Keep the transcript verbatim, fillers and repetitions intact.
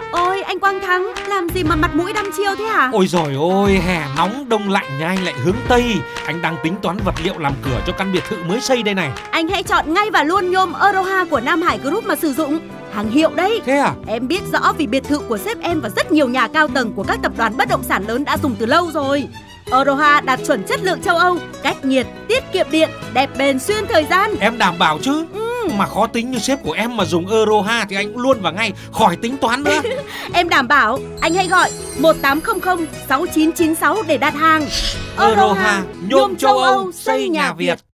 Ôi anh Quang Thắng, làm gì mà mặt mũi đăm chiêu thế hả? Ôi giời ôi, hè nóng đông lạnh nhà anh lại hướng Tây. Anh đang tính toán vật liệu làm cửa cho căn biệt thự mới xây đây này. Anh hãy chọn ngay và luôn nhôm Euroha của Nam Hải Group mà sử dụng. Hàng hiệu đấy. Thế à? Em biết rõ vì biệt thự của sếp em và rất nhiều nhà cao tầng của các tập đoàn bất động sản lớn đã dùng từ lâu rồi. Euroha đạt chuẩn chất lượng châu Âu, cách nhiệt, tiết kiệm điện, đẹp bền xuyên thời gian. Em đảm bảo chứ? Ừ. Mà khó tính như sếp của em mà dùng Euroha thì anh luôn và ngay, khỏi tính toán nữa. Em đảm bảo. Anh hãy gọi một tám không không sáu chín chín sáu để đặt hàng. Euroha, nhôm châu Âu, xây nhà Việt.